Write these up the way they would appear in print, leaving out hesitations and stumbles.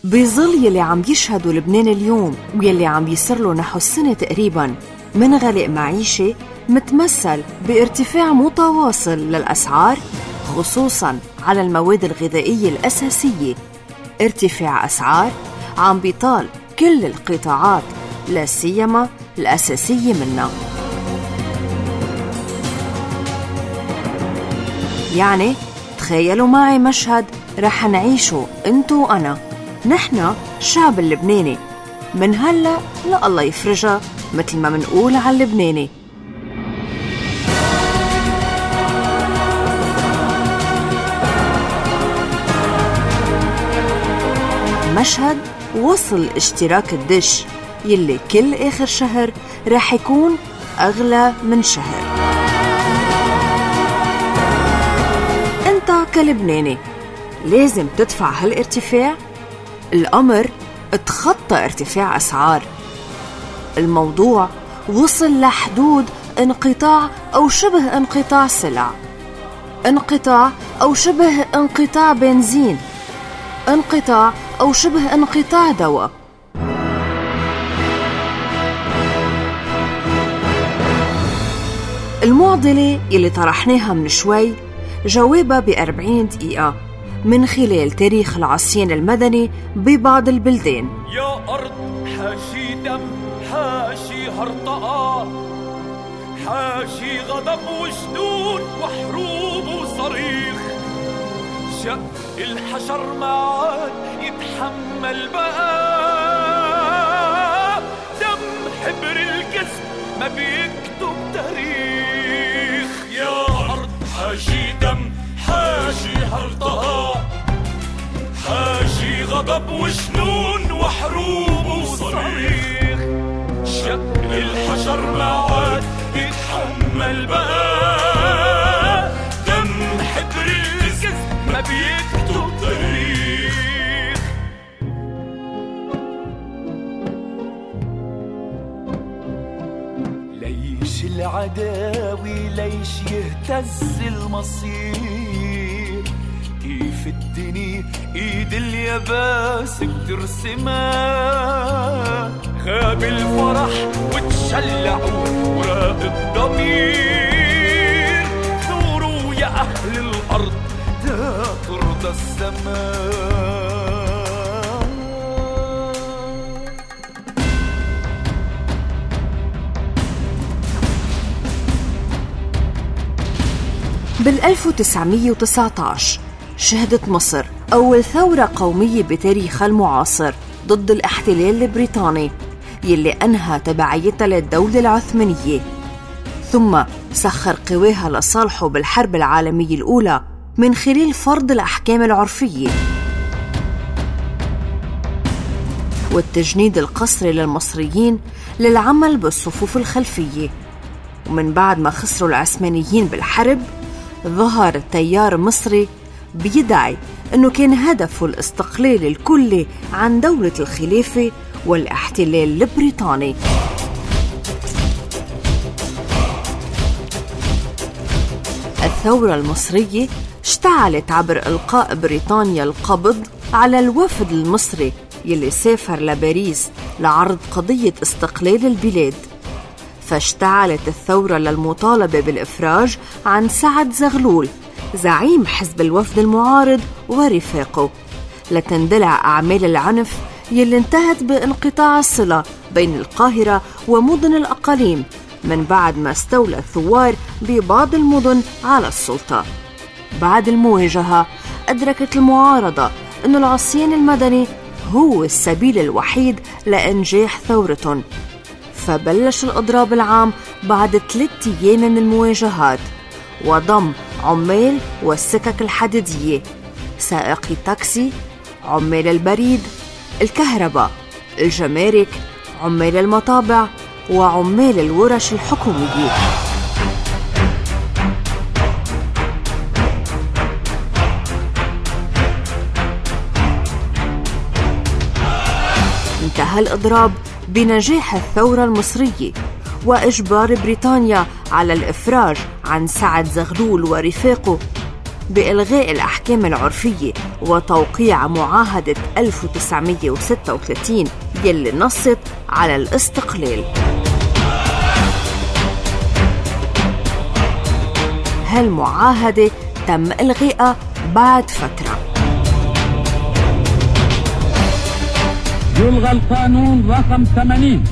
بظل يلي عم يشهدوا لبنان اليوم ويلي عم يصير له نحو السنة تقريباً من غلاء معيشي متمثل بارتفاع متواصل للأسعار، خصوصاً على المواد الغذائية الأساسية. ارتفاع أسعار عم بيطال كل القطاعات، لا سيما الأساسية منها. يعني تخيلوا معي مشهد رح نعيشه انتو وأنا، نحن الشعب اللبناني، من هلأ لا الله يفرجها مثل ما منقول على اللبناني. مشهد وصل اشتراك الدش يلي كل آخر شهر رح يكون أغلى من شهر. انت كلبناني لازم تدفع هالارتفاع؟ الأمر اتخطى ارتفاع أسعار، الموضوع وصل لحدود انقطاع أو شبه انقطاع سلع، انقطاع أو شبه انقطاع بنزين، انقطاع أو شبه انقطاع دواء. المعضلة اللي طرحناها من شوي جوابها ب40 دقيقة من خلال تاريخ العصيان المدني ببعض البلدان. يا أرض حاشي دم، حاشي هرطقة، حاشي غضب وجنون وحروب وصريخ. شق الحشر ما عاد يتحمل بقى، دم حبر الجسم ما بيكتب تاريخ. يا أرض حاشي دم، حاشي هرطقة، حاشي غضب وجنون وحروب وصريخ. شق الحشر ما عاد يتحمل بقى، دم حبر الجسم ما بيكتب تاريخ. ليش العداوي، ليش يهتز المصير؟ كيف الدنيا ايد الياباس بترسمها؟ غاب الفرح وتشلعوا وراق الضمير. ثوروا يا أهل الأرض لا ترضى السماء. بال1919 شهدت مصر أول ثورة قومية بتاريخها المعاصر ضد الاحتلال البريطاني يلي أنهى تبعيتها للدولة العثمانية، ثم سخر قواها لصالحه بالحرب العالمية الأولى من خلال فرض الأحكام العرفية والتجنيد القسري للمصريين للعمل بالصفوف الخلفية. ومن بعد ما خسروا العثمانيين بالحرب، ظهر التيار المصري بيدعي أنه كان هدفه الاستقلال الكلي عن دولة الخلافة والاحتلال البريطاني. الثورة المصرية اشتعلت عبر إلقاء بريطانيا القبض على الوفد المصري يلي سافر لباريس لعرض قضية استقلال البلاد. فاشتعلت الثورة للمطالبة بالإفراج عن سعد زغلول زعيم حزب الوفد المعارض ورفاقه، لتندلع أعمال العنف يلي انتهت بانقطاع الصلة بين القاهرة ومدن الأقاليم من بعد ما استولى الثوار ببعض المدن على السلطة. بعد المواجهة أدركت المعارضة أن العصيان المدني هو السبيل الوحيد لإنجاح ثورة، فبلش الإضراب العام بعد 3 أيام من المواجهات، وضم عمال والسكك الحديدية، سائقي التاكسي، عمال البريد، الكهرباء، الجمارك، عمال المطابع، وعمال الورش الحكومية. انتهى الإضراب بنجاح الثورة المصرية وإجبار بريطانيا على الإفراج عن سعد زغلول ورفاقه، بإلغاء الأحكام العرفية وتوقيع معاهدة 1936 يلي نصت على الاستقلال. هالمعاهدة تم إلغائها بعد فترة. يلغى القانون رقم 80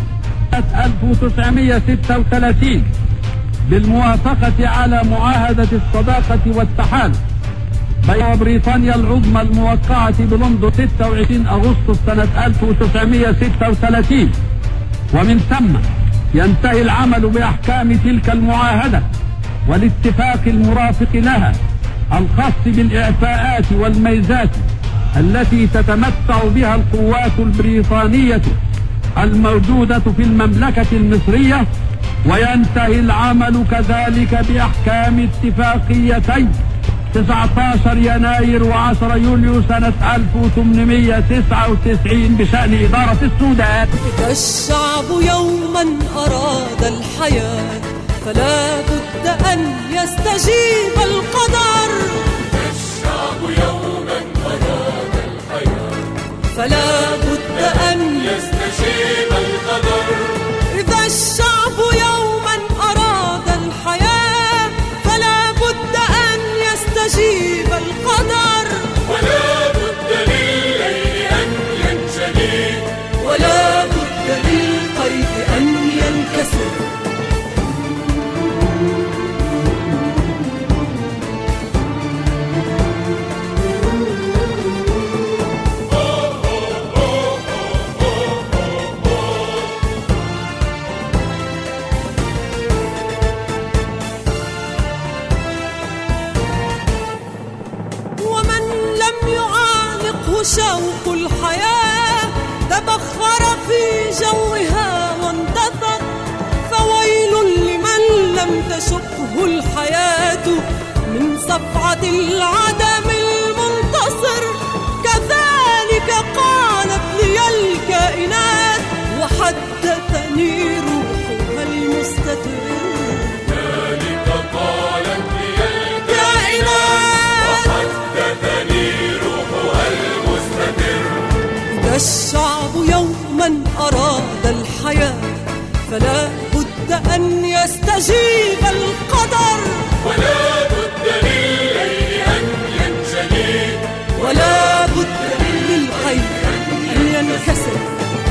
1936 بالموافقة على معاهدة الصداقة والتحالف بين بريطانيا العظمى الموقعة بلندن 26 أغسطس سنة 1936، ومن ثم ينتهي العمل بأحكام تلك المعاهدة والاتفاق المرافق لها الخاص بالإعفاءات والميزات التي تتمتع بها القوات البريطانية الموجودة في المملكة المصرية، وينتهي العمل كذلك بأحكام اتفاقيتين 19 يناير و10 يوليو سنة 1899 بشأن إدارة السودان. إذا الشعب يوما أراد الحياة فلا بد أن يستجيب القدر. إذا الشعب يوما أراد الحياة فلا بد أن يستجيب القدر. إذا الشعب يوما أراد الحياة فلا بد أن يستجيب القدر. ولا بد للليل أن ينجلي ولا بد للقيد أن ينكسر. شوق الحياة تبخر في جوها واندثر، فويل لمن لم تشقه الحياة من صفعة العدم المنتصر. كذلك قالت لي الكائنات وحدثني روحها المستتر. كذلك قالت لي الكائنات وحدثني روحها المستتر. إذا الشعب يوما أراد الحياة فلا بد أن يستجيب القدر. ولا بد للليل أن ينجلي ولا بد للقيد أن ينكسر.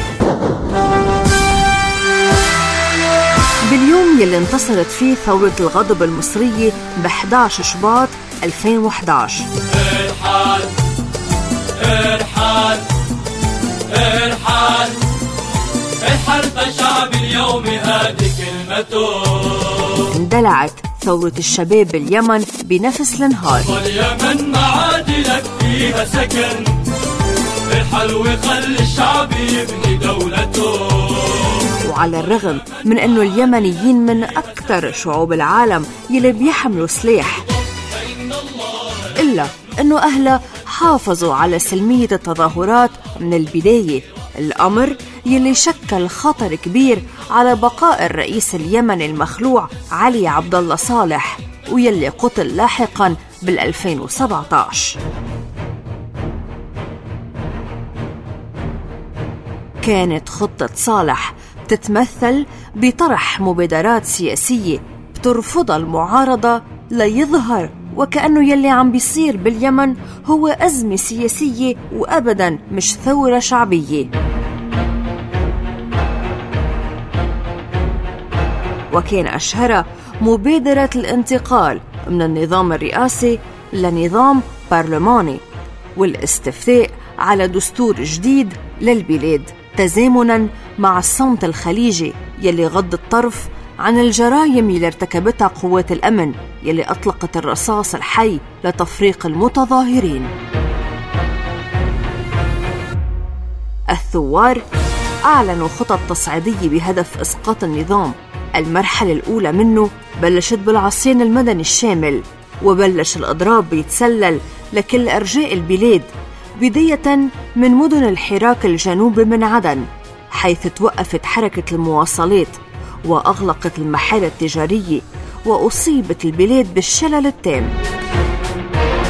باليوم يلي انتصرت فيه ثورة الغضب المصرية ب11 شباط 2011 ارحل ارحل ارحل الحرب شعب اليوم هذه كلمته. اندلعت ثورة الشباب باليمن بنفس النهار. واليمن ما عاد لك فيها سكن، ارحل وخلي الشعب يبني دولته. وعلى الرغم من أنه اليمنيين من أكثر شعوب العالم يلي بيحملوا سلاح، إلا أنه أهلها حافظوا على سلمية التظاهرات من البداية، الأمر يلي شكل خطر كبير على بقاء الرئيس اليمني المخلوع علي عبد الله صالح، ويلي قتل لاحقاً بال2017. كانت خطة صالح تتمثل بطرح مبادرات سياسية بترفضها المعارضة ليظهر وكأنه يلي عم بيصير باليمن هو أزمة سياسية وأبداً مش ثورة شعبية. وكان أشهرها مبادرة الانتقال من النظام الرئاسي لنظام برلماني والاستفتاء على دستور جديد للبلاد، تزامناً مع الصمت الخليجي يلي غض الطرف عن الجرائم اللي ارتكبتها قوات الأمن يلي أطلقت الرصاص الحي لتفريق المتظاهرين. الثوار أعلنوا خطط تصعيدية بهدف إسقاط النظام. المرحلة الأولى منه بلشت بالعصيان المدني الشامل، وبلش الإضراب بيتسلل لكل أرجاء البلاد، بداية من مدن الحراك الجنوبي من عدن، حيث توقفت حركة المواصلات وأغلقت المحال التجارية، وأصيبت البلاد بالشلل التام.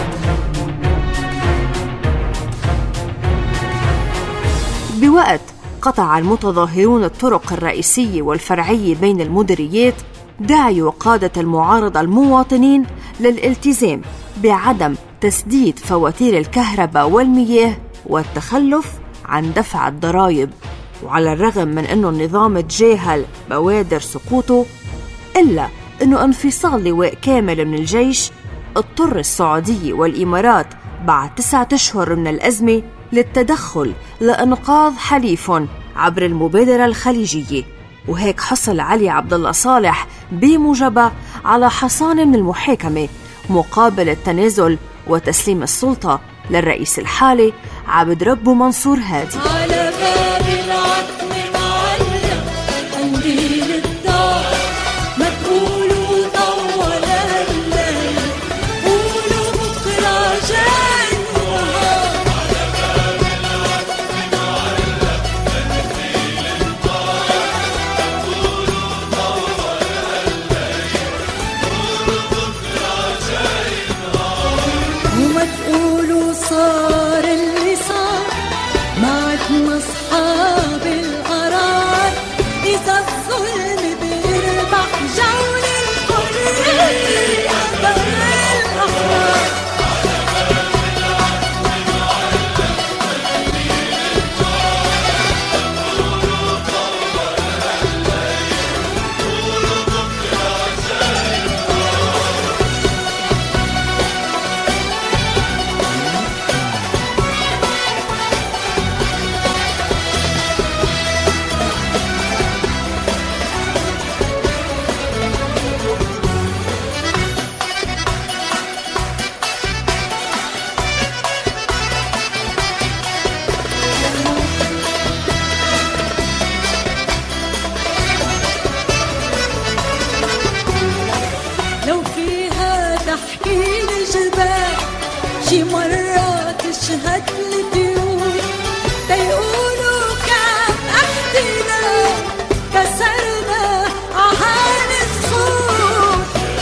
وبوقت قطع المتظاهرون الطرق الرئيسية والفرعية بين المديريات، دعوا قادة المعارضة المواطنين للالتزام بعدم تسديد فواتير الكهرباء والمياه والتخلف عن دفع الضرائب. وعلى الرغم من أنه النظام تجاهل بوادر سقوطه، إلا أنه انفصال لواء كامل من الجيش اضطر السعودية والإمارات بعد 9 أشهر من الأزمة للتدخل لإنقاذ حليفهم عبر المبادرة الخليجية. وهيك حصل علي عبد الله صالح بموجبة على حصانة من المحاكمة مقابل التنازل وتسليم السلطة للرئيس الحالي عبد ربه منصور هادي. على باب العتم معلق قنديل الدار، ما تقولوا طول الليل، قولوا بكرة جاي النهار. على باب العتم معلق قنديل الدار، قولوا طول الليل، قولوا بكرة جاي النهار. وما تقولوا صار اللي صار، ما عدنا أصحاب القرار، إذا الظلم بيربح جولة الحرية قدر الأحرار. لو فيها تحكي الجبال، شي مرة تشهد الطيور، تيقولوا كان احتلال كسرنا عهان الصور.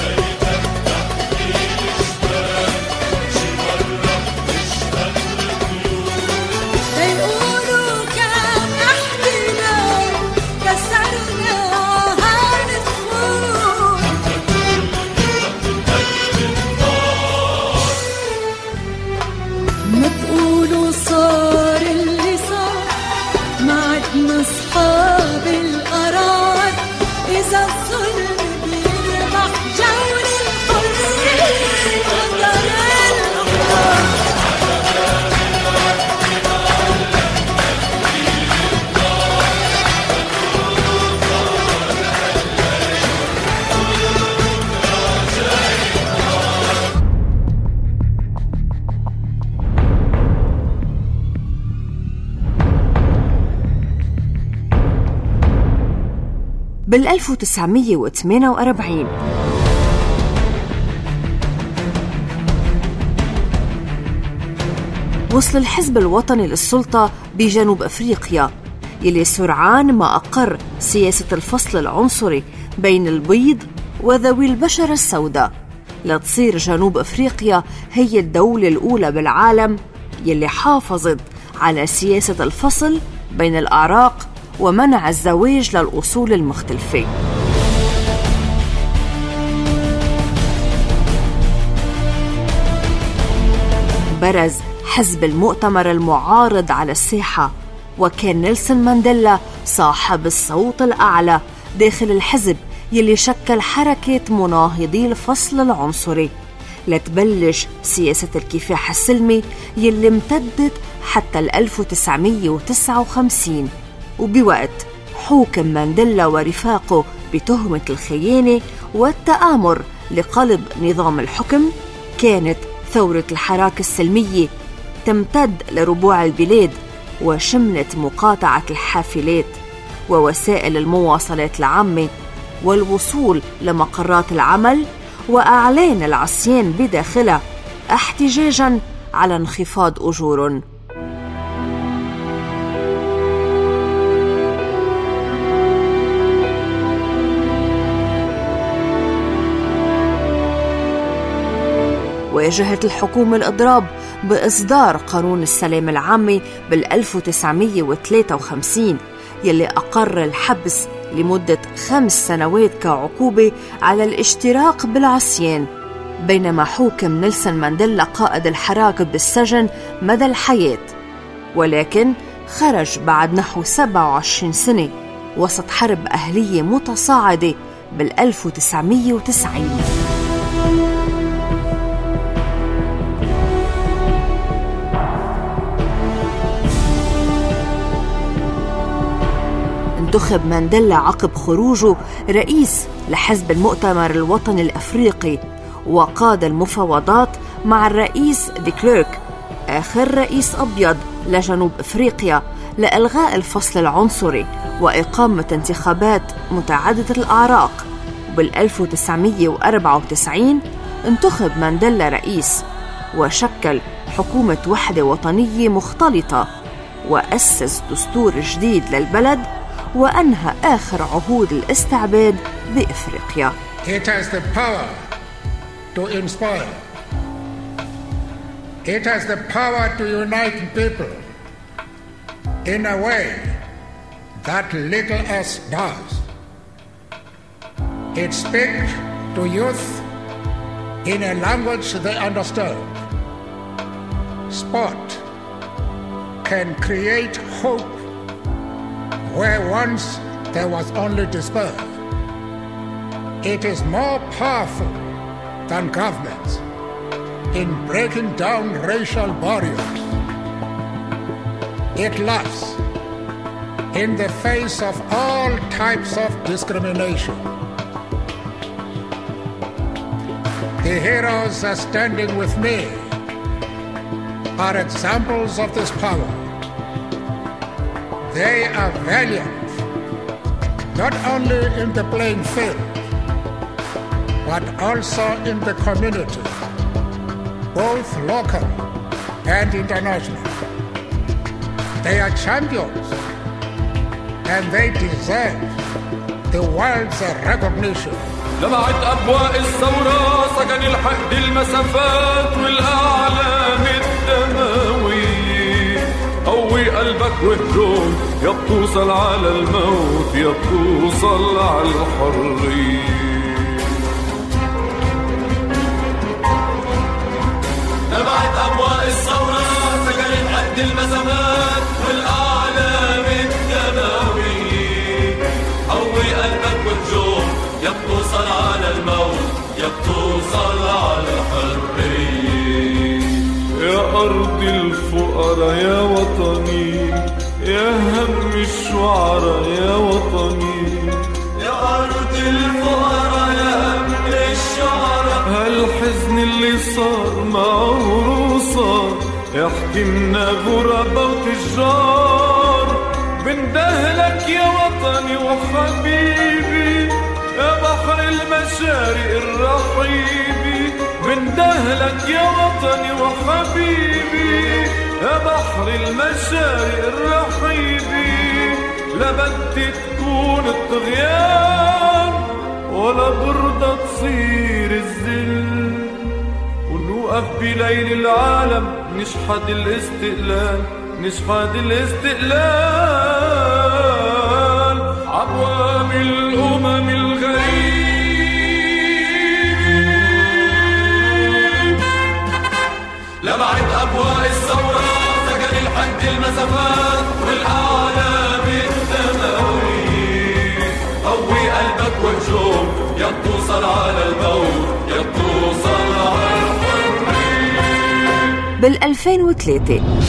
تيقولوا كان احتلال كسرنا عهان الصور. ما تقولوا صار اللي صار، ما عدنا أصحاب القرار، إذا الظلم بيربح جولة الحرية قدر الأحرار. بال1948 وصل الحزب الوطني للسلطة بجنوب أفريقيا، يلي سرعان ما أقر سياسة الفصل العنصري بين البيض وذوي البشرة السوداء، لتصير جنوب أفريقيا هي الدولة الأولى بالعالم يلي حافظت على سياسة الفصل بين الأعراق ومنع الزواج للأصول المختلفة. برز حزب المؤتمر المعارض على الساحة، وكان نيلسون مانديلا صاحب الصوت الأعلى داخل الحزب يلي شكل حركة مناهضي الفصل العنصري، لتبلش سياسة الكفاح السلمي يلي امتدت حتى 1959. وبوقت حوكم مانديلا ورفاقه بتهمة الخيانة والتآمر لقلب نظام الحكم، كانت ثورة الحراك السلمية تمتد لربوع البلاد، وشملت مقاطعة الحافلات ووسائل المواصلات العامة والوصول لمقرات العمل، وأعلان العصيان بداخلها احتجاجاً على انخفاض أجور. واجهت الحكومة الإضراب بإصدار قانون السلام العامي بال1953 يلي أقر الحبس لمدة 5 سنوات كعقوبة على الاشتراك بالعصيان، بينما حوكم نيلسون مانديلا قائد الحراك بالسجن مدى الحياة، ولكن خرج بعد نحو 27 سنة وسط حرب أهلية متصاعدة بال1990. انتخب مانديلا عقب خروجه رئيس لحزب المؤتمر الوطني الأفريقي، وقاد المفاوضات مع الرئيس دي كليرك آخر رئيس أبيض لجنوب أفريقيا لإلغاء الفصل العنصري وإقامة انتخابات متعددة الأعراق. وبال1994 انتخب مانديلا رئيس وشكل حكومة وحدة وطنية مختلطة وأسس دستور جديد للبلد وأنهى آخر عهود الاستعباد بإفريقيا. It has the power to inspire. It has the power to unite people in a way that little else does. It speaks to youth in a language they understand. Sport can create hope where once there was only despair. It is more powerful than governments in breaking down racial barriers. It laughs in the face of all types of discrimination. The heroes are standing with me are examples of this power. They are valiant, not only in the playing field, but also in the community, both local and international. They are champions, and they deserve the world's recognition. لمعت أبواء الثورة سكن الحقد المسافات والأعلام الدموية. قوي قلبك وهجوم يا بتوصل على الموت يا بتوصل على الحرية. لمعت أبواء الثورة سكن الحقد المسافات والأعلام الدموية. قوي قلبك وهجوم يا بتوصل على الموت يا بتوصل على الحرية. يا أرض الفقراء يا وطني يا هم الشعراء يا وطني. يا أرض الفقراء يا هم الشعراء. هالحزن اللي صار معه صار يحكمنا غرباء وتجار. بندهلك يا وطني وحبيبي يا بحر المشارق الرحيبي. بندهلك يا وطني وحبيبي يا بحر المشارق الرحيبي. لا بدي تكون الطغيان ولا برضى تصير الذل. ونوقف بليل العالم نشحد الاستقلال نشحد الاستقلال. عبوام الأمم الغريب. لمعت أبواء الثورة سكن الحد المسافات والأعلام الدموية. قوي قلبك وهجوم يا بتوصل على الموت يا بتوصل على الحرية. بال2003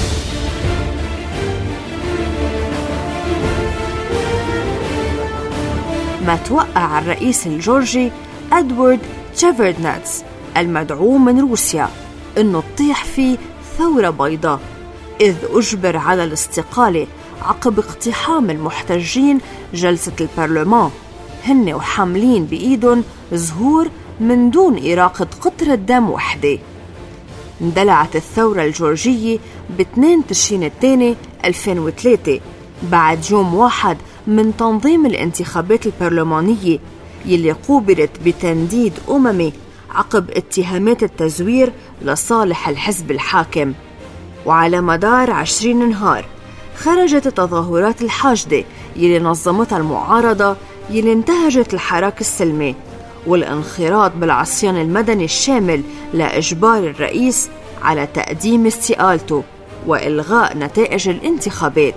ما توقع الرئيس الجورجي أدوارد شيفردنادز المدعوم من روسيا إنه تطيح فيه ثورة بيضاء، إذ أجبر على الاستقالة عقب اقتحام المحتجين جلسة البرلمان هن وحاملين بإيدهم زهور من دون إراقة قطرة دم وحدة. اندلعت الثورة الجورجية ب2 تشرين الثاني 2003 بعد يوم واحد من تنظيم الانتخابات البرلمانية يلي قوبلت بتنديد أممي عقب اتهامات التزوير لصالح الحزب الحاكم. وعلى مدار 20 نهار خرجت التظاهرات الحاشدة يلي نظمتها المعارضة يلي انتهجت الحراك السلمي والانخراط بالعصيان المدني الشامل لإجبار الرئيس على تقديم استقالته وإلغاء نتائج الانتخابات.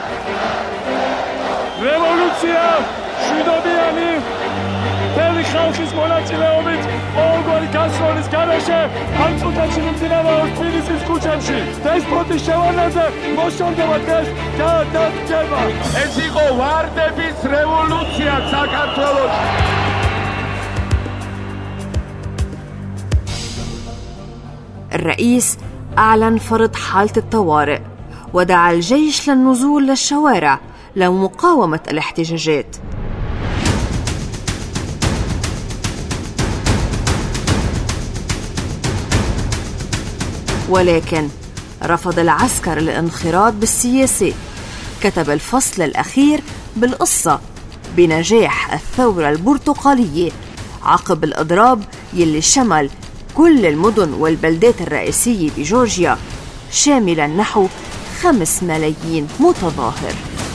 الرئيس أعلن فرض حالة الطوارئ ودعا الجيش للنزول للشوارع لمقاومة الاحتجاجات. ولكن رفض العسكر الانخراط بالسياسة. كتب الفصل الأخير بالقصة بنجاح الثورة البرتقالية عقب الإضراب يلي شمل كل المدن والبلدات الرئيسية بجورجيا، شاملا نحو 5 ملايين متظاهر.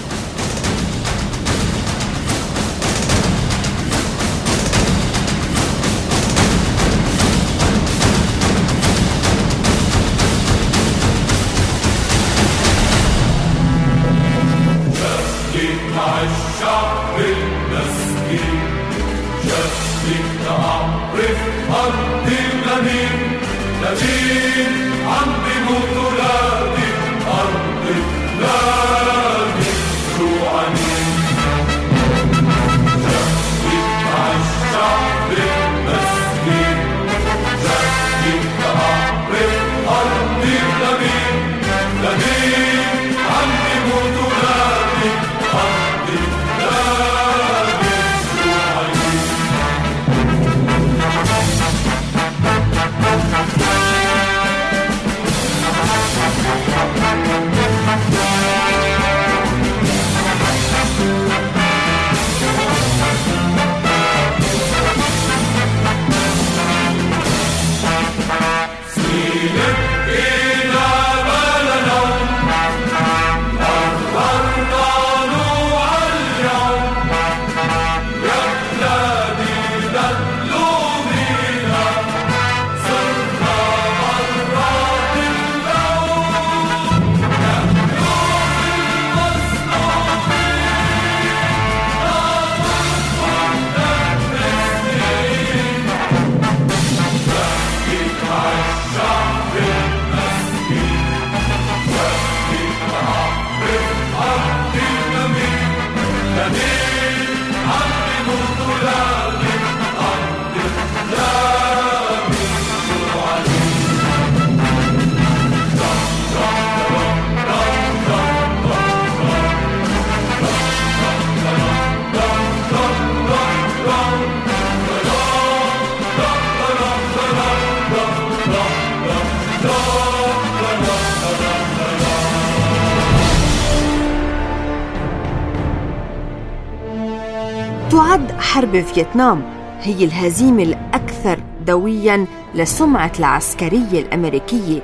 تعد حرب فيتنام هي الهزيمة الأكثر دوياً لسمعة العسكرية الأمريكية،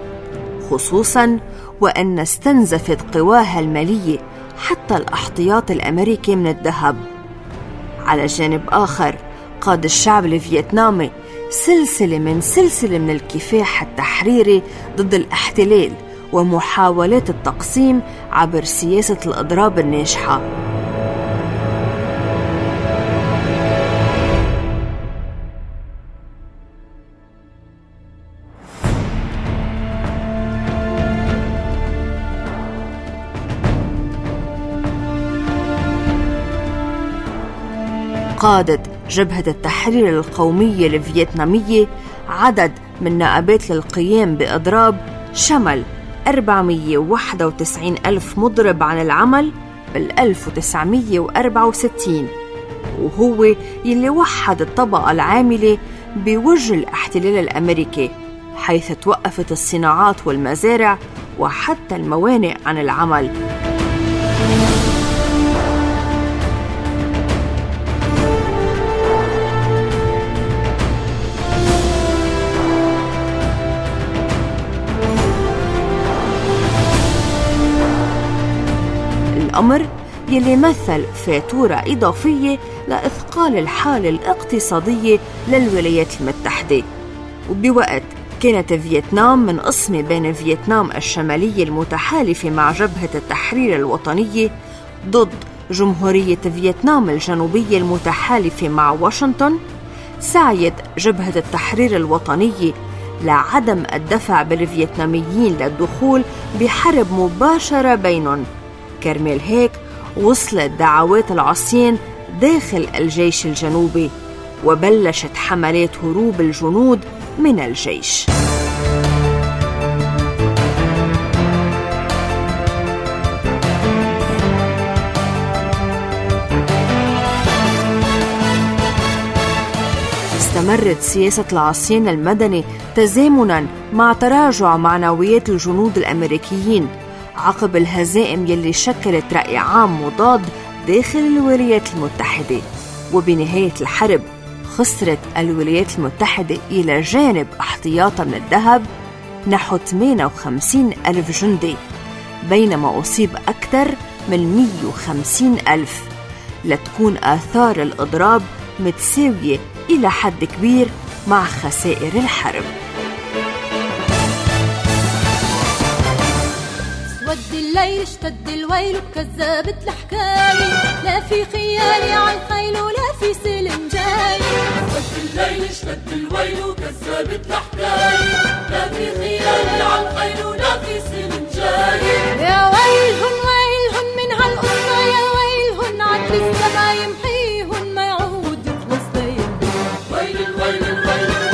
خصوصاً وأن استنزفت قواها المالية حتى الاحتياط الأمريكي من الذهب. على جانب آخر قاد الشعب الفيتنامي سلسلة من الكفاح التحريري ضد الاحتلال ومحاولات التقسيم عبر سياسة الإضراب الناجحة. قادت جبهة التحرير القومية الفيتنامية عدد من نائبات للقيام بإضراب شمل 491 ألف مضرب عن العمل بال1964، وهو يلي وحد الطبقة العاملة بوجه الاحتلال الأمريكي، حيث توقفت الصناعات والمزارع وحتى الموانئ عن العمل. الأمر يلي مثل فاتورة إضافية لإثقال الحالة الاقتصادية للولايات المتحدة. وبوقت كانت فيتنام منقسمة بين فيتنام الشمالية المتحالفة مع جبهة التحرير الوطنية ضد جمهورية فيتنام الجنوبية المتحالفة مع واشنطن، سعيت جبهة التحرير الوطنية لعدم الدفع بالفيتناميين للدخول بحرب مباشرة بينهم. كرمال هيك وصلت دعوات العصيان داخل الجيش الجنوبي، وبلشت حملات هروب الجنود من الجيش. استمرت سياسة العصيان المدني تزامناً مع تراجع معنويات الجنود الأمريكيين عقب الهزائم يلي شكلت رأي عام مضاد داخل الولايات المتحدة. وبنهاية الحرب خسرت الولايات المتحدة إلى جانب احتياطها من الذهب نحو 58,000 جندي، بينما أصيب أكثر من 150,000، لتكون آثار الإضراب متساوية إلى حد كبير مع خسائر الحرب. ود الليل اشتد الويل وكذبت الحكاية، لا في خيالي عن خيل ولا في سلم جاي. ود الليل اشتد الويل وكذبت الحكاية، لا في خيالي عن خيل ولا في سلم جاي. يا ويلهن ويلهن من هالقصة، يا ويلهن عدل السما يمحيهن ما يعود يخلص دايم. ويل الويل الويل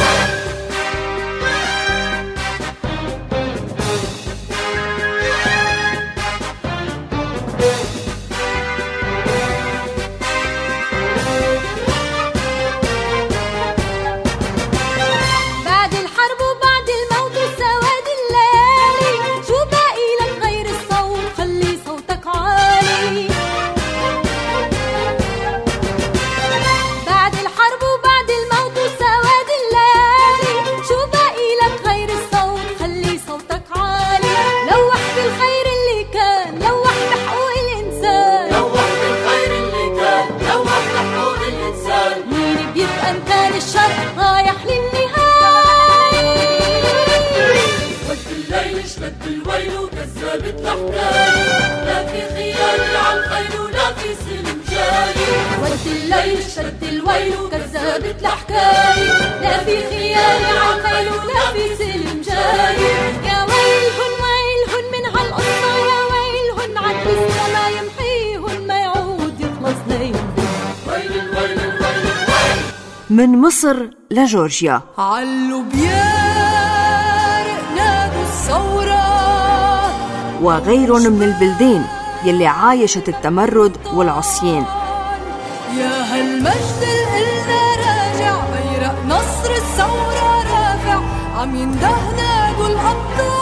الليل شد الويل وكذبت الحكاية، لا في خيال عن خيل ولا في سلم جاي. يا ويلهن ويلهن من هالقصة، يا ويلهن عدل السما يمحيهن ما يعود يخلص دايم. ويل الويل الويل الويل. من مصر لجورجيا علوا بيارق نادوا الثورة وغيرهم من البلدان يلي عايشت التمرد والعصيان. يا هالمجد القلنا راجع، بيرق نصر الثورة رافع، عم ينده نادوا الأبطال.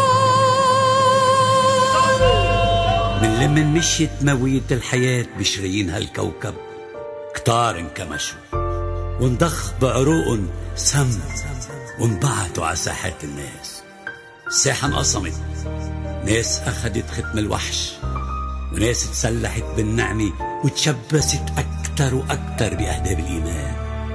من لمن مشيت موية الحياة بشرايين هالكوكب، كتار انكمشوا وانضخ بعروقهم سم، وانبعتوا على ساحات الناس. الساحة انقسمت، ناس أخدت ختم الوحش، وناس تسلحت بالنعمة وتشبست أكتر وأكتر بأهداب الإيمان.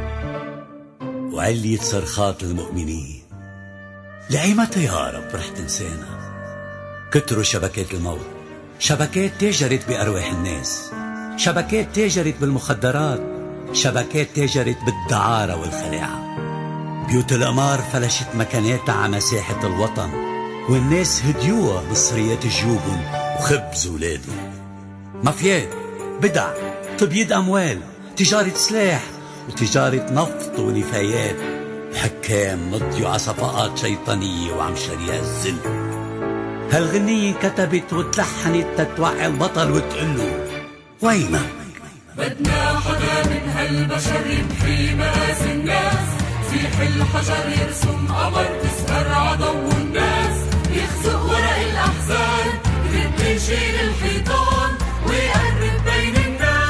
وعليت صرخات المؤمنين، لعيمتى يا رب رح تنسانا؟ كتروا شبكات الموت، شبكات تاجرت بأرواح الناس، شبكات تاجرت بالمخدرات، شبكات تاجرت بالدعارة والخلاعة. بيوت القمار فلشت مكاناتها على مساحة الوطن، والناس هديوها مصريات جيوبهم وخبز ولادهم. مافيات، بدع، تبييض أموال، تجارة سلاح وتجارة نفط ونفايات، حكام نضيوا على صفقات شيطانية وعم شريها الذل. هالغنية كتبت وتلحنت تتوعي البطل وتقله وينك؟ بدنا حدا من هالبشر يمحي مآسي الناس، زيح الحجر يرسم قمر تسهر عضو الناس، يخزق ورق الأحزان يرد يشيل الحيطان ويقرب بين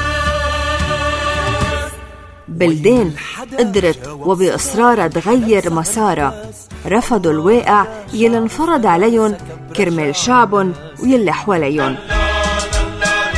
الناس. بلدان قدرت وبإصرارها تغير مسارها، رفضوا الواقع يلي انفرض عليهم كرمال شعبهم ويلي حواليهم.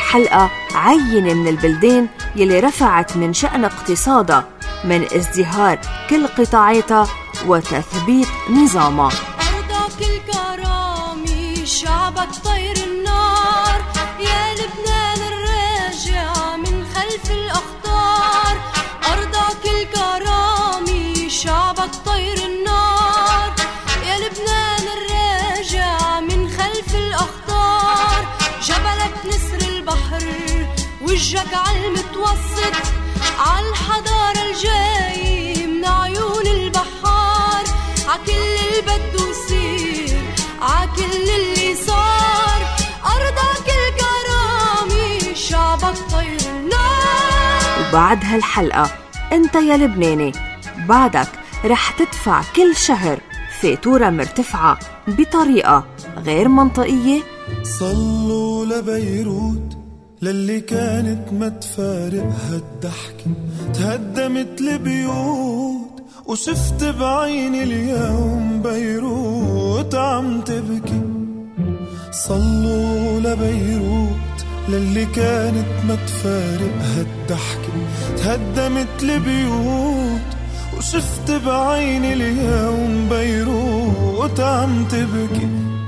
هالحلقة عينة من البلدان يلي رفعت من شأن اقتصادها من ازدهار كل قطاعاتها وتثبيت نظامها. أرضك الكرامي شعبك طير النار، يا لبنان الراجع من خلف الأخطار. أرضك الكرامي شعبك طير النار، يا لبنان الراجع من خلف الأخطار. جبلك نسر البحر وجهك عالمتوسط، عالحضارة الجاي من عيون البحار. عكل اللي بده يصير عكل اللي صار، أرضك الكرامي شعبك طير النار. وبعد هالحلقة انت يا لبناني بعدك رح تدفع كل شهر فاتورة مرتفعة بطريقة غير منطقية. صلوا لبيروت للي كانت ما تفارقها الضحكة، تهدمت البيوت وشفت بعيني اليوم بيروت عم تبكي. صلوا لبيروت للي كانت ما تفارقها الضحكة، تهدمت البيوت وشفت بعيني اليوم بيروت عم تبكي.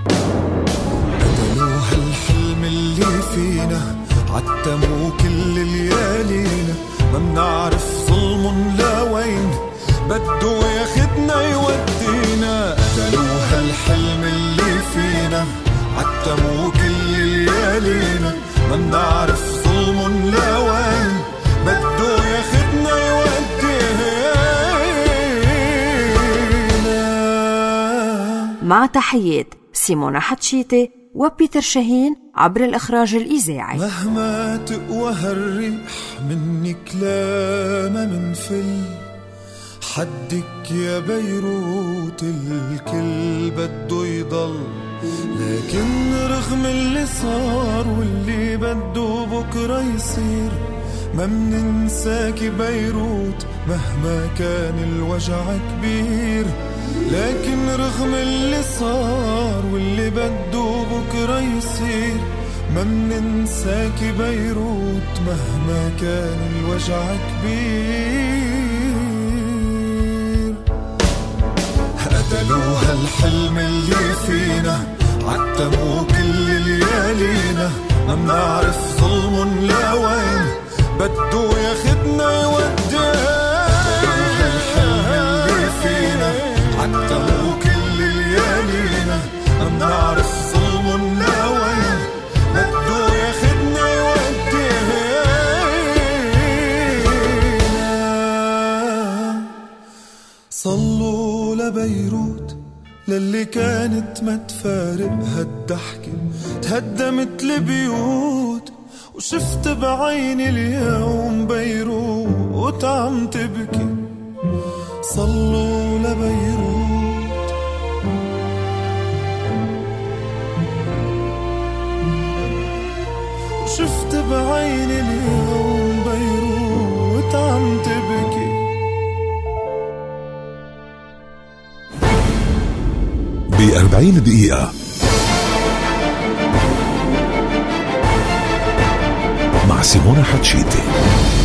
قتلوا هالحلم اللي فينا، عتموا كل ليالينا، ما منعرف ظلم لوين بده ياخدنا يودينا. قتلوا هالحلم اللي فينا، عتموا كل ليالينا، ما منعرف ظلم لوين بده ياخدنا يودينا. مع تحيات سيمونا حتشيتي وبيتر شاهين عبر الإخراج الإذاعي. مهما تقوى هالريح منك لا ما منفل، حدك يا بيروت الكل بده يضل. لكن رغم اللي صار واللي بده بكرة يصير، ما مننساكي بيروت مهما كان الوجع كبير. لكن رغم اللي صار واللي بده بكرة يصير، ما مننساكي بيروت مهما كان الوجع كبير. قتلوا هالحلم اللي فينا، عتموا كل ليالينا، ما منعرف ظلم لوين بده ياخدنا يودينا. عتموا كل ليالينا، ما منعرف ظلم لوين بده ياخدنا يودينا. صلوا لبيروت للي كانت ما تفارقها الضحكة، تهدمت البيوت وشفت بعيني اليوم بيروت عم تبكي. صلوا لبيروت، وشفت بعيني اليوم بيروت عم تبكي. ب40 دقيقة مع سيمونا حتشيتي.